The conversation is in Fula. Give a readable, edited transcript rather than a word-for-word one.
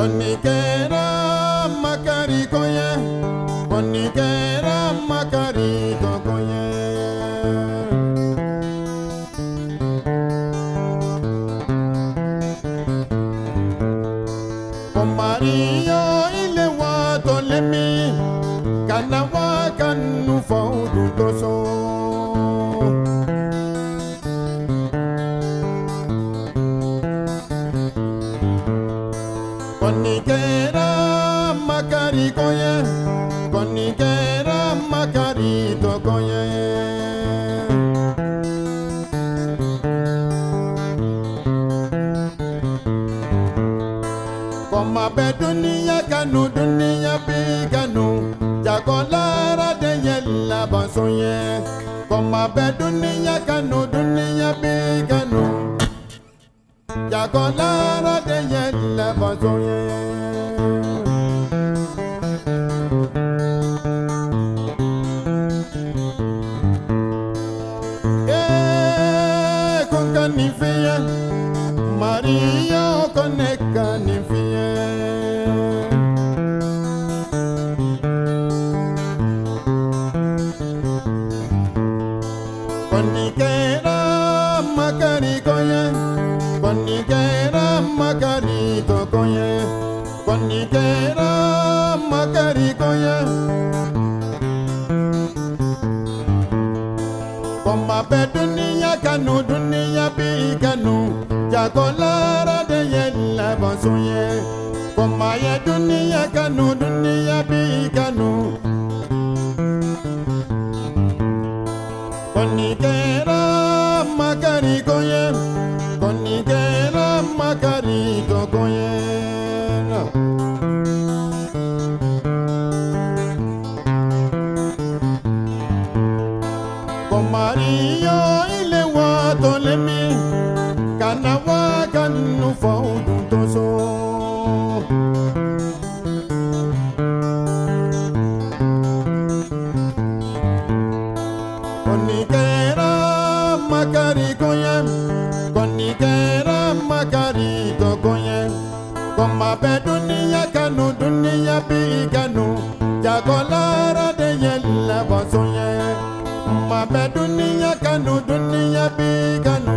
Konikera makari koye, konikera makari koye. Komario ile wato lemi, kana wakanu faudu doso. Konikera makari koye, konikera makari koye. Koma be dunia kanu dunia bi kanu, jagolara de yella basoye. Koma be dunia kanu dunia bi kanu, jagolara de yella basoye. Konkanifie, Maria konkanifie. Konikera makari koye, konikera makari koye, konikera makari koye. Koma be dunia kanu dunia bi kanu, jagolara de yella basoye. Koma ye dunia kanu dunia bi kanu. Konikera makari koye, konikera makari koye. Komario ile wato lemi, kana wakanu faudu doso. Konikera makari koye, konikera makari koye. Koma be dunia kanu dunia bi kanu, jagolara de yella basoye. Ma be dunia kanu dunia bi kanu.